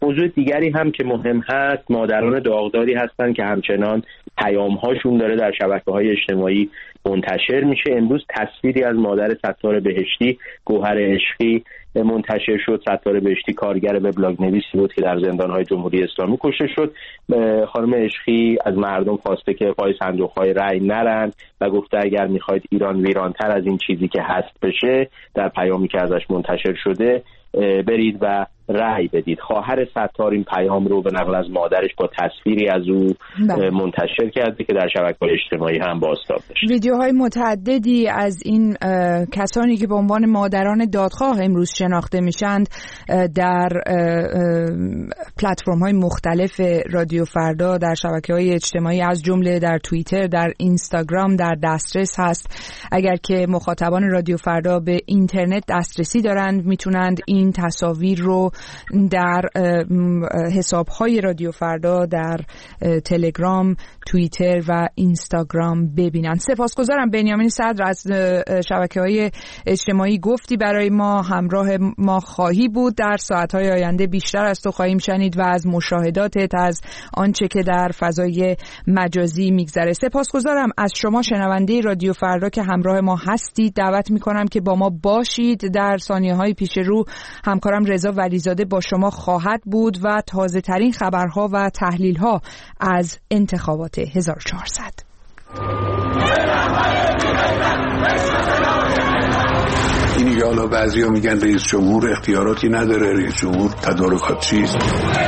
موضوع دیگری هم که مهم هست، مادران داغداری هستن که همچنان پیام‌هاشون داره در شبکه‌های اجتماعی منتشر میشه. امروز تصویری از مادر ستار بهشتی، گوهر عشقی، منتشر شد. ستار بهشتی کارگر وبلاگ نویسی بود که در زندان‌های جمهوری اسلامی کشته شد. خانم عشقی از مردم خواسته که پای صندوق‌های رأی نرن و گفته اگر می‌خواید ایران ویران‌تر از این چیزی که هست بشه، در پیامی که ازش منتشر شده، برید و رأی بدید. خواهر ستار این پیام رو به نقل از مادرش با تصویری از او منتشر کرده که در شبکه‌های اجتماعی هم بازتاب بشه. ویدیوهای متعددی از این کسانی که به عنوان مادران دادخواه امروز شناخته میشند در پلتفرم‌های مختلف رادیو فردا در شبکه‌های اجتماعی از جمله در توییتر، در اینستاگرام در دسترس هست. اگر که مخاطبان رادیو فردا به اینترنت دسترسی دارند میتونند این تصاویر رو در حساب‌های رادیو فردا در تلگرام، توییتر و اینستاگرام ببینند. سپاسگزارم بنیامین صدر از شبکه‌های اجتماعی، گفتی برای ما، همراه ما خواهی بود. در ساعت‌های آینده بیشتر از تو خواهیم شنید و از مشاهداتت، از آنچه که در فضای مجازی میگذره. سپاسگزارم از شما شنونده رادیو فردا که همراه ما هستید. دعوت می‌کنم که با ما باشید. در ثانیه‌های پیش رو همکارم رضا ولیزاده با شما خواهد بود و تازه ترین خبرها و تحلیل ها از انتخابات 1400. اینی که حالا بعضیا میگن رئیس جمهور اختیاراتی نداره، رئیس جمهور تدارکات چیست؟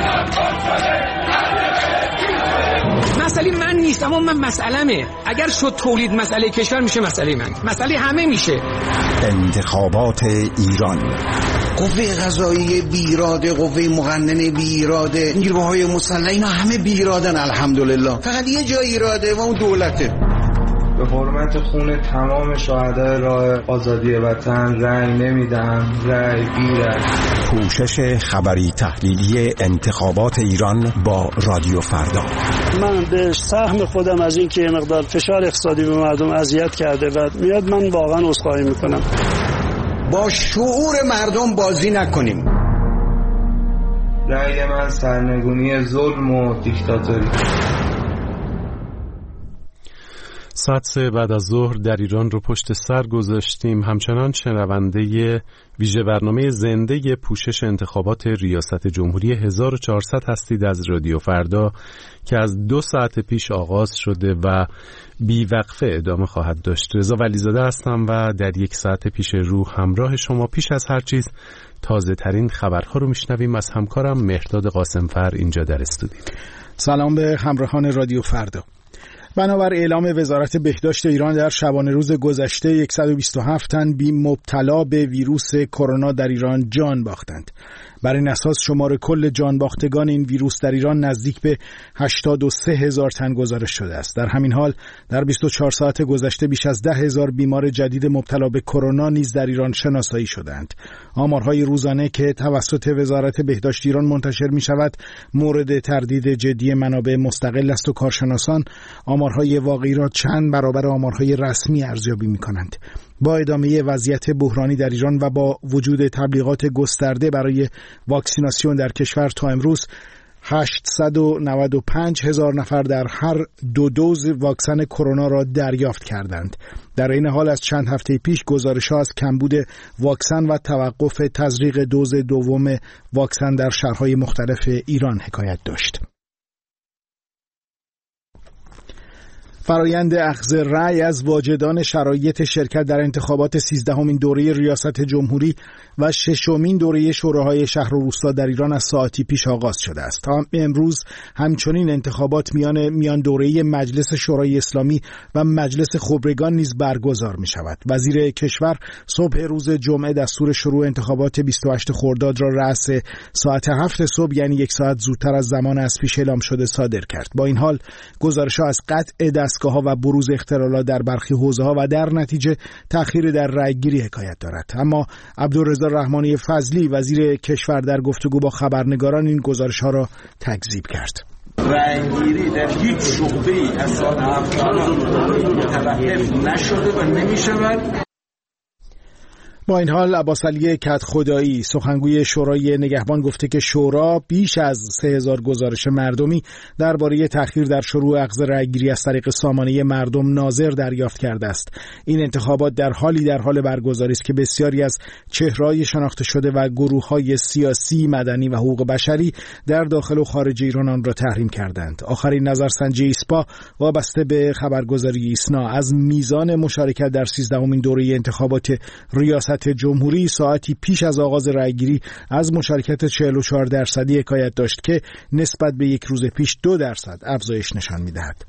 مسئله من نیست، اما من مسئله‌مه. اگر شد تولید مسئله کشور میشه مسئله من، مسئله همه میشه. انتخابات ایران، قوه قضاییه بیراده، قوه مقننه بیراده، نیروهای مسلح اینا همه بیرادن الحمدلله. فقط یه جای ایراده و اون دولته. به حرمت خون تمام شهدای راه آزادی وطن رأی نمیدم، رأی بیرد. پوشش خبری تحلیلی انتخابات ایران با رادیو فردا. من به سهم خودم از این که مقدار فشار اقتصادی به مردم اذیت کرده و میاد، من واقعا عذرخواهی میکنم. با شعور مردم بازی نکنیم. رأی من سرنگونی ظلم و دیکتاتوری. ساعت 3 بعد از ظهر در ایران رو پشت سر گذاشتیم. همچنان شنونده ویژه برنامه زنده پوشش انتخابات ریاست جمهوری 1400 هستید از رادیو فردا که از 2 ساعت پیش آغاز شده و بیوقفه ادامه خواهد داشت. رضا ولیزاده هستم و در 1 ساعت پیش رو همراه شما. پیش از هر چیز تازه ترین خبرها رو میشنویم از همکارم مهرداد قاسمفر اینجا در استودیو. سلام به همراهان رادیو فردا. بنابر اعلام وزارت بهداشت ایران در شبانه روز گذشته 127 تن مبتلا به ویروس کرونا در ایران جان باختند. بر این اساس شمار کل جان باختگان این ویروس در ایران نزدیک به 83,000 تن گزارش شده است. در همین حال در 24 ساعت گذشته بیش از 10,000 بیمار جدید مبتلا به کرونا نیز در ایران شناسایی شدند. آمارهای روزانه که توسط وزارت بهداشت ایران منتشر می شود مورد تردید جدی منابع مستقل است و کارشناسان آمارهای واقعی را چند برابر آمارهای رسمی ارزیابی می کنند. با ادامه وضعیت بحرانی در ایران و با وجود تبلیغات گسترده برای واکسیناسیون در کشور تا امروز 895,000 نفر در هر 2 دوز واکسن کرونا را دریافت کردند. در این حال از چند هفته پیش گزارش‌ها از کمبود واکسن و توقف تزریق دوز دوم واکسن در شهرهای مختلف ایران حکایت داشت. فرایند اخذ رأی از واجدان شرایط شرکت در انتخابات 13مین دوره ریاست جمهوری و 6مین دوره شوراهای شهر و روستا در ایران از ساعتی پیش آغاز شده است. تا امروز همچنین انتخابات میان دوره مجلس شورای اسلامی و مجلس خبرگان نیز برگزار می شود. وزیر کشور صبح روز جمعه دستور شروع انتخابات 28 خرداد را رأس ساعت 7 صبح یعنی 1 ساعت زودتر از زمان از پیش اعلام شده صادر کرد. با این حال گزارش‌ها از قطع دستگاه‌ها و بروز اختلالات در برخی حوزه‌ها و در نتیجه تأخیر در رأیگیری حکایت دارد. اما عبدالرضا رحمانی فضلی وزیر کشور در گفتگو با خبرنگاران این گزارش‌ها را تکذیب کرد. رأیگیری در هیچ شعبه‌ای از سال 70 متوقف نشده و نمی‌شود. با این حال عباس علی کدخدایی سخنگوی شورای نگهبان گفته که شورا بیش از 3000 گزارش مردمی درباره تأخیر در شروع اخذ رأیگیری از طریق سامانه مردم ناظر دریافت کرده است. این انتخابات در حال برگزاری است که بسیاری از چهره‌های شناخته شده و گروه‌های سیاسی، مدنی و حقوق بشری در داخل و خارج ایران آن را تحریم کردند. آخرین نظرسنجی ایسپا وابسته به خبرگزاری ایسنا از میزان مشارکت در 13مین دوره انتخابات ریاست جمهوری ساعتی پیش از آغاز رأیگیری از مشارکت 44% حکایت داشت که نسبت به یک روز پیش 2% افزایش نشان می‌دهد.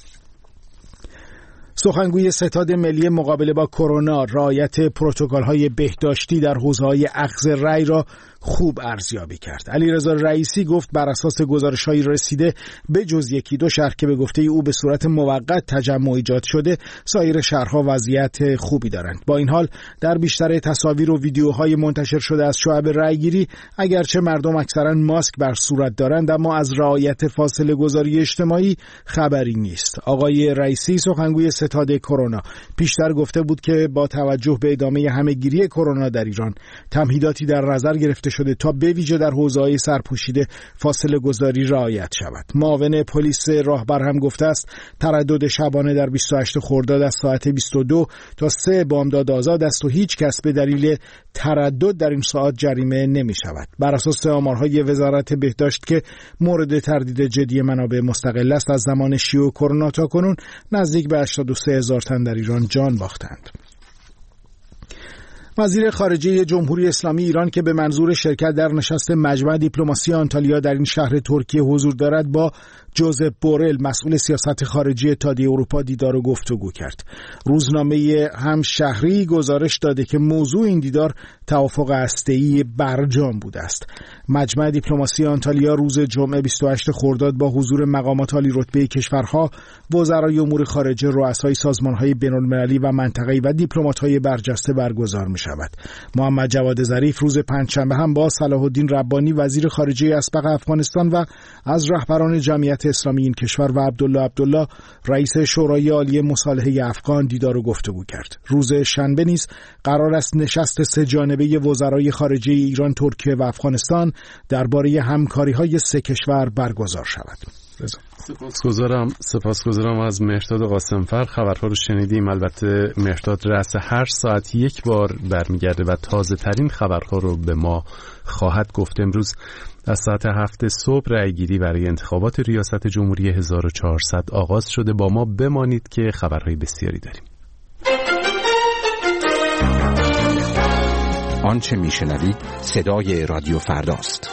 سخنگوی ستاد ملی مقابله با کرونا رعایت پروتکل‌های بهداشتی در حوزه‌های اخذ رأی را خوب ارزیابی کرد. علیرضا رئیسی گفت بر اساس گزارش‌های رسیده به جز یکی دو شهر که به گفته او به صورت موقت تجمع ایجاد شده، سایر شهرها وضعیت خوبی دارند. با این حال در بیشتر تصاویر و ویدیوهای منتشر شده از شعب رأیگیری اگرچه مردم اکثرا ماسک بر صورت دارند اما از رعایت فاصله گذاری اجتماعی خبری نیست. آقای رئیسی سخنگوی ستاد کرونا پیشتر گفته بود که با توجه به ادامه همه‌گیری کرونا در ایران تمهیداتی در نظر گرفته شده تا به ویژه در حوزه‌های سرپوشیده فاصله گذاری رعایت شود. معاون پلیس راهبر هم گفته است تردد شبانه در 28 خرداد از ساعت 22 تا 3 بامداد آزاد است و هیچ کس به دلیل تردد در این ساعت جریمه نمی شود. بر اساس آمارهای وزارت بهداشت که مورد تردید جدی منابع مستقل است از زمان شیوع کرونا تا کنون نزدیک به 83,000 تن در ایران جان باختند. وزیر خارجه جمهوری اسلامی ایران که به منظور شرکت در نشست مجمع دیپلماسی آنتالیا در این شهر ترکیه حضور دارد با جوزپ بورل مسئول سیاست خارجی اتحادیه اروپا دیدار و گفتگو کرد. روزنامه همشهری گزارش داده که موضوع این دیدار توافق هسته‌ای برجام بوده است. مجمع دیپلماسی آنتالیا روز جمعه 28 خرداد با حضور مقامات عالی رتبه کشورها، وزرای امور خارجه، رؤسای سازمان‌های بین‌المللی و منطقه‌ای و دیپلمات‌های برجسته برگزار می‌شود. محمد جواد ظریف روز پنجشنبه هم با صلاح الدین ربانی وزیر خارجه اسبق افغانستان و از رهبران جمعیت اسلامی این کشور و عبدالله رئیس شورای عالی مصالحه افغان دیدار و گفتگو کرد. روز شنبه نیز قرار است نشست سه جانبه وزرای خارجه ایران، ترکیه و افغانستان درباره همکاری‌های سه کشور برگزار شود. سپاسگزارم از مهرداد قاسمفر. خبرها رو شنیدیم. البته مهرداد رأس هر ساعت یک بار برمیگرده و تازه ترین خبرها رو به ما خواهد گفت. امروز از ساعت 7 صبح رأیگیری برای انتخابات ریاست جمهوری 1400 آغاز شده. با ما بمانید که خبرهای بسیاری داریم. آنچه میشنوید صدای رادیو فرداست.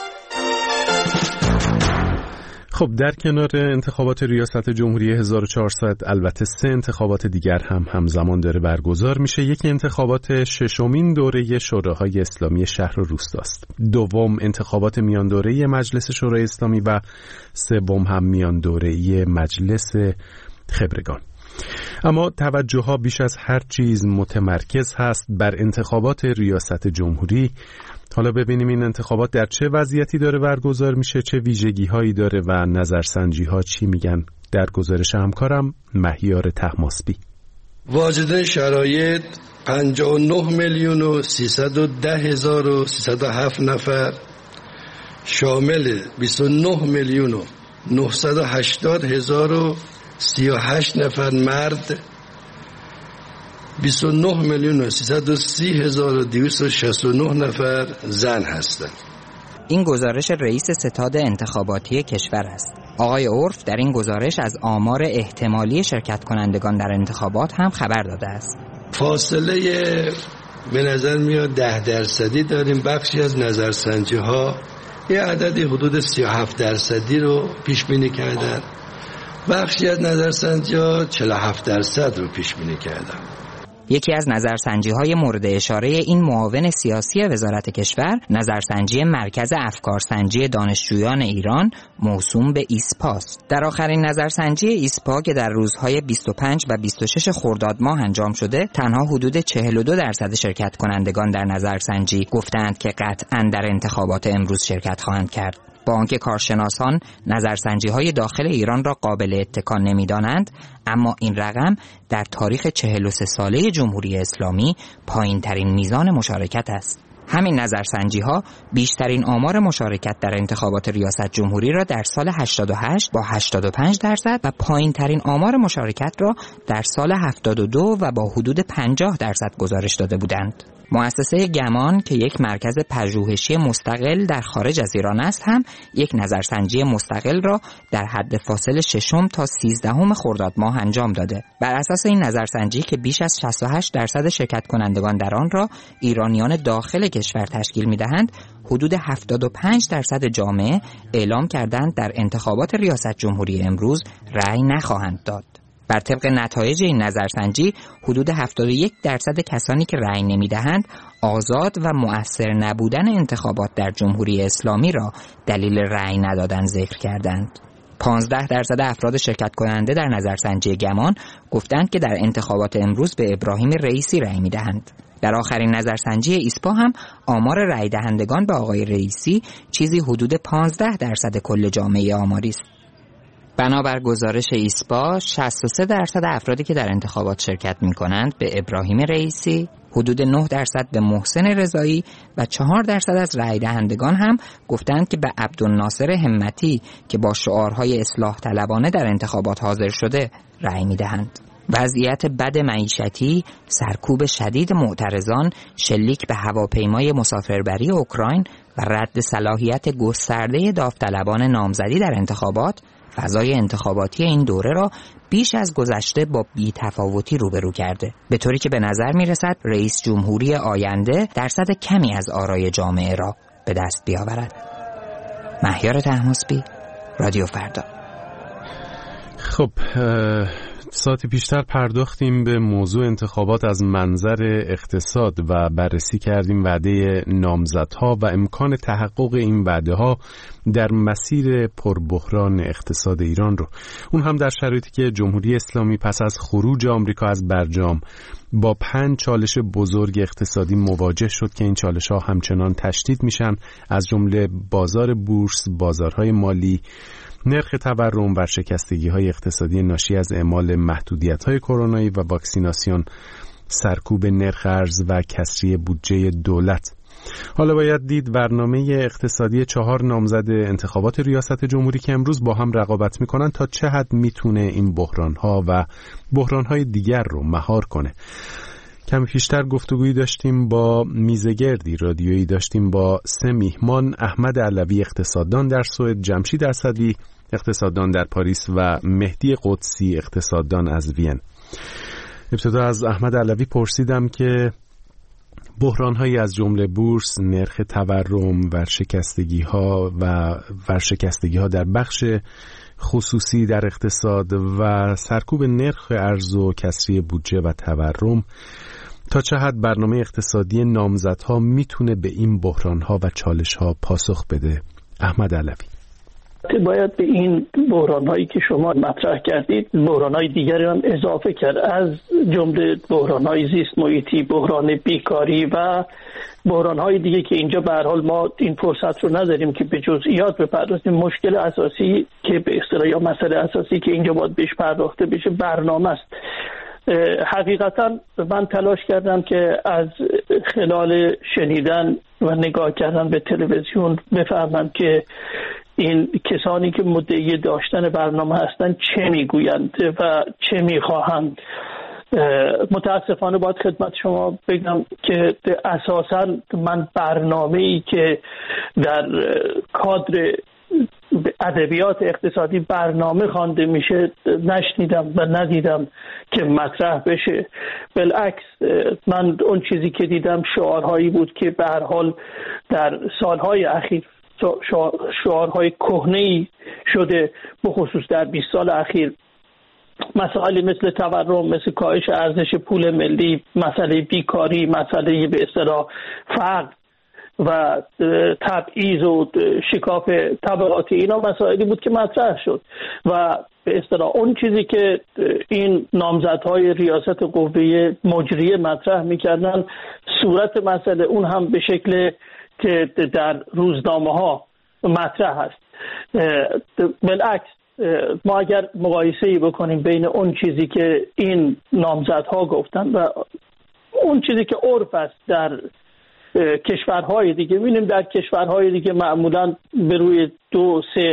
خب در کنار انتخابات ریاست جمهوری 1400 البته سه انتخابات دیگر هم همزمان داره برگزار میشه. یکی انتخابات ششمین دوره شوراهای اسلامی شهر و روستاست. دوم انتخابات میان دوره مجلس شورای اسلامی و سوم هم میان دوره مجلس خبرگان. اما توجه ها بیش از هر چیز متمرکز هست بر انتخابات ریاست جمهوری. حالا ببینیم این انتخابات در چه وضعیتی داره برگزار میشه، چه ویژگی هایی داره و نظرسنجی ها چی میگن. در گزارش همکارم مهیار طهماسبی. واجد شرایط 59,310,307 نفر شامل 29,980,038 نفر مرد، 29,330,269 نفر زن هستند. این گزارش رئیس ستاد انتخاباتی کشور است. آقای عرف در این گزارش از آمار احتمالی شرکت کنندگان در انتخابات هم خبر داده است. فاصله به نظر میاد 10% داریم. بخشی از نظرسنجی ها یه عددی حدود 37% رو پیش بینی کردن. بخشی از نظرسنجی ها 47% رو پیش بینی کردن. یکی از نظرسنجی‌های مورد اشاره این معاون سیاسی وزارت کشور، نظرسنجی مرکز افکارسنجی دانشجویان ایران موسوم به ایسپاست. در آخرین نظرسنجی ایسپا که در روزهای 25 و 26 خرداد ماه انجام شده، تنها حدود 42% شرکت کنندگان در نظرسنجی گفتند که قطعاً در انتخابات امروز شرکت خواهند کرد. با آنکه کارشناسان نظرسنجی‌های داخل ایران را قابل اتکا نمی‌دانند، اما این رقم در تاریخ 43 ساله جمهوری اسلامی پایین‌ترین میزان مشارکت است. همین نظرسنجی‌ها بیشترین آمار مشارکت در انتخابات ریاست جمهوری را در سال 88 با 85% و پایین‌ترین آمار مشارکت را در سال 72 و با حدود 50% گزارش داده بودند. مؤسسه گمان که یک مرکز پژوهشی مستقل در خارج از ایران است هم یک نظرسنجی مستقل را در حد فاصل 6 تا 13 خرداد ماه انجام داده. بر اساس این نظرسنجی که بیش از 68% شرکت کنندگان در آن را ایرانیان داخل کشور تشکیل می‌دهند، حدود 75% جامعه اعلام کردند در انتخابات ریاست جمهوری امروز رأی نخواهند داد. بر طبق نتایج این نظرسنجی حدود 71% کسانی که رأی نمی‌دهند آزاد و مؤثر نبودن انتخابات در جمهوری اسلامی را دلیل رأی ندادن ذکر کردند. 15% افراد شرکت کننده در نظرسنجی گمان گفتند که در انتخابات امروز به ابراهیم رئیسی رأی می‌دهند. در آخرین نظرسنجی ایسپا هم آمار رأی دهندگان به آقای رئیسی چیزی حدود 15% کل جامعه آماری است. بنابر گزارش ایسپا 63% افرادی که در انتخابات شرکت می‌کنند به ابراهیم رئیسی، حدود 9% به محسن رضایی و 4% از رأی دهندگان هم گفتند که به عبدالناصر همتی که با شعارهای اصلاح طلبانه در انتخابات حاضر شده رأی می‌دهند. وضعیت بد معیشتی، سرکوب شدید معترضان، شلیک به هواپیمای مسافربری اوکراین و رد صلاحیت گسترده داوطلبان نامزدی در انتخابات فضای انتخاباتی این دوره را بیش از گذشته با بی‌تفاوتی روبرو کرده، به طوری که به نظر می‌رسد رئیس جمهوری آینده درصد کمی از آرای جامعه را به دست بیاورد. مهیار طهماسبی، رادیو فردا. خب ساعتی پیشتر پرداختیم به موضوع انتخابات از منظر اقتصاد و بررسی کردیم وعده نامزدها و امکان تحقق این وعده‌ها در مسیر پربحران اقتصاد ایران رو، اون هم در شرایطی که جمهوری اسلامی پس از خروج آمریکا از برجام با 5 چالش بزرگ اقتصادی مواجه شد که این چالش‌ها همچنان تشدید میشن، از جمله بازار بورس، بازارهای مالی، نرخ تورم، ورشکستگی‌های اقتصادی ناشی از اعمال محدودیت‌های کرونایی و واکسیناسیون، سرکوب نرخ ارز و کسری بودجه دولت. حالا باید دید برنامه اقتصادی 4 نامزد انتخابات ریاست جمهوری که امروز با هم رقابت می‌کنن تا چه حد میتونه این بحران‌ها و بحران‌های دیگر رو مهار کنه. کمی پیشتر گفتگویی داشتیم با میزگردی رادیویی داشتیم با 3 میهمان: احمد علوی اقتصاددان در سوئد، جمشید اسدی اقتصاددان در پاریس و مهدی قدسی اقتصاددان از وین. ابتدا از احمد علوی پرسیدم که بحران‌هایی از جمله بورس، نرخ تورم، ورشکستگی‌ها در بخش خصوصی در اقتصاد و سرکوب نرخ ارز و کسری بودجه و تورم تا چه حد برنامه اقتصادی نامزدها میتونه به این بحران‌ها و چالش‌ها پاسخ بده. احمد علوی: باید به این بحران‌هایی که شما مطرح کردید بحران‌های دیگری هم اضافه کرد، از جمله بحران‌های زیست محیطی، بحران بیکاری و بحران‌های دیگه که اینجا به هر حال ما این فرصت رو نداریم که به جزئیات بپردازیم. مشکل اساسی که به اصطلاح یا مسئله اساسی که اینجا باید بهش پرداخته بشه برنامه است. حقیقتا من تلاش کردم که از خلال شنیدن و نگاه کردن به تلویزیون بفهمم که این کسانی که مدعی داشتن برنامه هستند چه میگویند و چه میخواهند. متاسفانه باید خدمت شما بگم که اساساً من برنامه‌ای که در کادر ادبیات اقتصادی برنامه خوانده میشه نشنیدم و ندیدم که مطرح بشه. بالعکس من اون چیزی که دیدم شعارهایی بود که به هر حال در سالهای اخیر شعارهای کهنه‌ای شده، بخصوص در 20 سال اخیر. مسائلی مثل تورم، مثل کاهش ارزش پول ملی، مسئله بیکاری، مسئله به اصطلاح فقر و تبعیض و شکاف طبقاتی، اینا مسائلی بود که مطرح شد و به اصطلاح اون چیزی که این نامزدهای ریاست قوه مجریه مطرح میکردن، صورت مسئله اون هم به شکل که در روزنامه ها مطرح هست. بالعکس ما اگر مقایسه‌ای بکنیم بین اون چیزی که این نامزدها گفتن و اون چیزی که عرف است در کشورهای دیگه، می‌بینیم در کشورهای دیگه معمولاً به روی 2-3